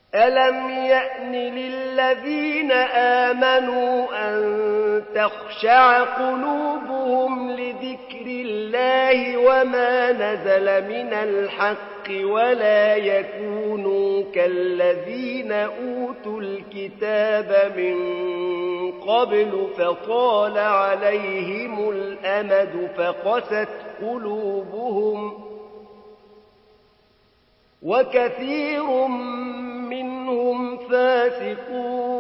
ألم يأن للذين آمنوا أن تخشع قلوبهم لذكر الله وما نزل من الحق ولا يكونوا كالذين أوتوا الكتاب من قبل فطال عليهم الأمد فقست قلوبهم وكثير منهم فاسقون